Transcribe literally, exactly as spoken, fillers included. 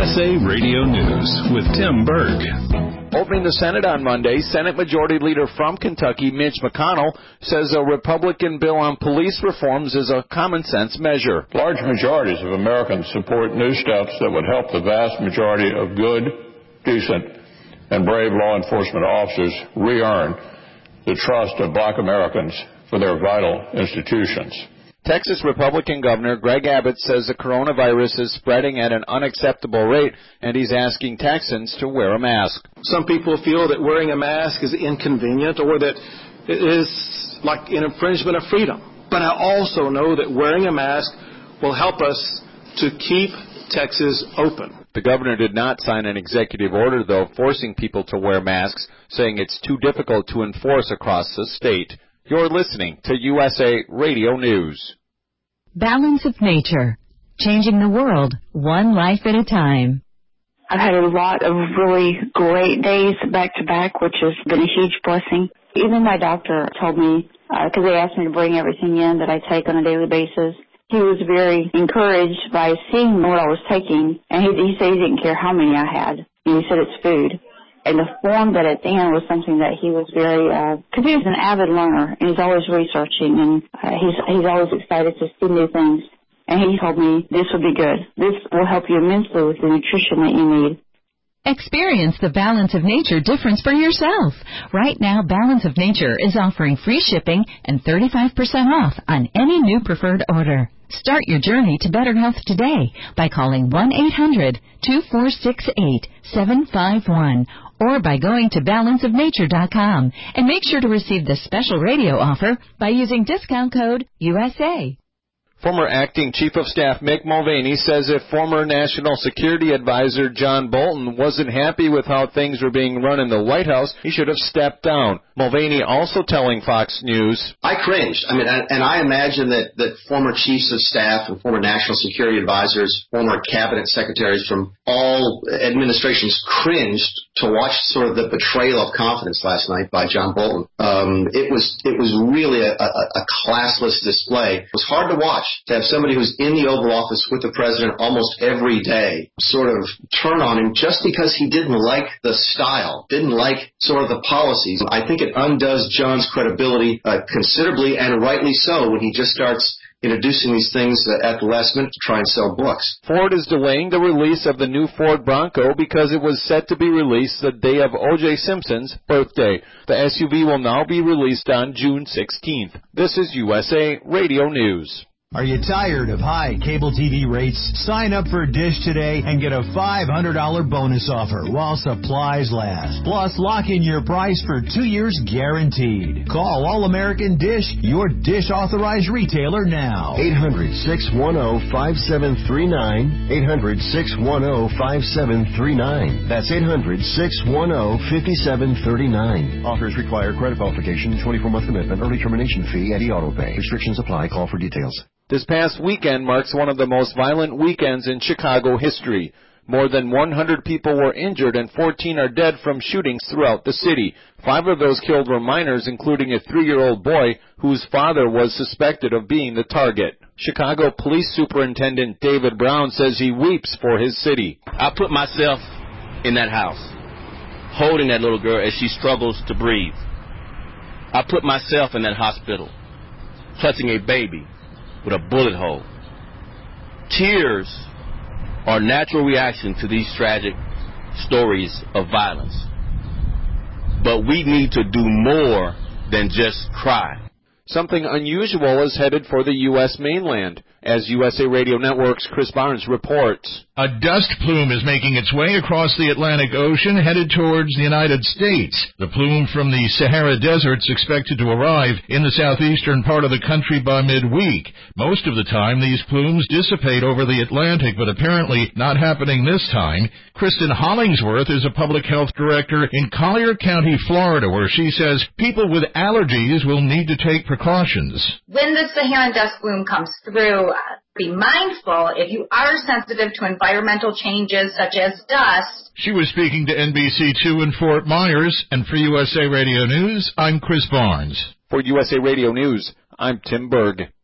S A Radio News with Tim Berg. Opening the Senate on Monday, Senate Majority Leader from Kentucky, Mitch McConnell, says a Republican bill on police reforms is a common-sense measure. Large majorities of Americans support new steps that would help the vast majority of good, decent, and brave law enforcement officers re-earn the trust of black Americans for their vital institutions. Texas Republican Governor Greg Abbott says the coronavirus is spreading at an unacceptable rate, and he's asking Texans to wear a mask. Some people feel that wearing a mask is inconvenient or that it is like an infringement of freedom. But I also know that wearing a mask will help us to keep Texas open. The governor did not sign an executive order, though, forcing people to wear masks, saying it's too difficult to enforce across the state. You're listening to U S A Radio News. Balance of Nature, changing the world one life at a time. I've had a lot of really great days back to back, which has been a huge blessing. Even my doctor told me, because uh, they asked me to bring everything in that I take on a daily basis, he was very encouraged by seeing what I was taking, and he, he said he didn't care how many I had, and he said it's food. And the form that it's in was something that he was very, because uh, he's an avid learner, and he's always researching, and uh, he's he's always excited to see new things. And he told me, this will be good. This will help you immensely with the nutrition that you need. Experience the Balance of Nature difference for yourself. Right now, Balance of Nature is offering free shipping and thirty-five percent off on any new preferred order. Start your journey to better health today by calling one eight hundred two four six eight seven five one or by going to balance of nature dot com, and make sure to receive the special radio offer by using discount code U S A. Former Acting Chief of Staff Mick Mulvaney says if former National Security Advisor John Bolton wasn't happy with how things were being run in the White House, he should have stepped down. Mulvaney also telling Fox News, I cringed. I mean, and I imagine that, that former chiefs of staff and former national security advisors, former cabinet secretaries from all administrations cringed to watch sort of the betrayal of confidence last night by John Bolton. Um, it was it was really a, a, a classless display. It was hard to watch, to have somebody who's in the Oval Office with the president almost every day sort of turn on him just because he didn't like the style, didn't like sort of the policies. I think it undoes John's credibility uh, considerably, and rightly so, when he just starts introducing these things at the last minute to try and sell books. Ford is delaying the release of the new Ford Bronco because it was set to be released the day of O J Simpson's birthday. The S U V will now be released on June sixteenth. This is U S A Radio News. Are you tired of high cable T V rates? Sign up for Dish today and get a five hundred dollars bonus offer while supplies last. Plus, lock in your price for two years guaranteed. Call All-American Dish, your Dish authorized retailer now. eight hundred, six one zero, five seven three nine. eight hundred, six one zero, five seven three nine. That's eight hundred, six one zero, five seven three nine. Offers require credit qualification, twenty-four month commitment, early termination fee, and e-auto pay. Restrictions apply. Call for details. This past weekend marks one of the most violent weekends in Chicago history. More than one hundred people were injured and fourteen are dead from shootings throughout the city. Five of those killed were minors, including a three-year-old boy whose father was suspected of being the target. Chicago Police Superintendent David Brown says he weeps for his city. I put myself in that house, holding that little girl as she struggles to breathe. I put myself in that hospital, clutching a baby with a bullet hole. Tears are a natural reaction to these tragic stories of violence. But we need to do more than just cry. Something unusual is headed for the U S mainland, as U S A Radio Network's Chris Barnes reports. A dust plume is making its way across the Atlantic Ocean, headed towards the United States. The plume from the Sahara Desert is expected to arrive in the southeastern part of the country by midweek. Most of the time, these plumes dissipate over the Atlantic, but apparently not happening this time. Kristen Hollingsworth is a public health director in Collier County, Florida, where she says people with allergies will need to take precautions. When the Saharan dust plume comes through, be mindful if you are sensitive to environmental changes such as dust. She was speaking to N B C two in Fort Myers, and for U S A Radio News, I'm Chris Barnes. For U S A Radio News, I'm Tim Berg.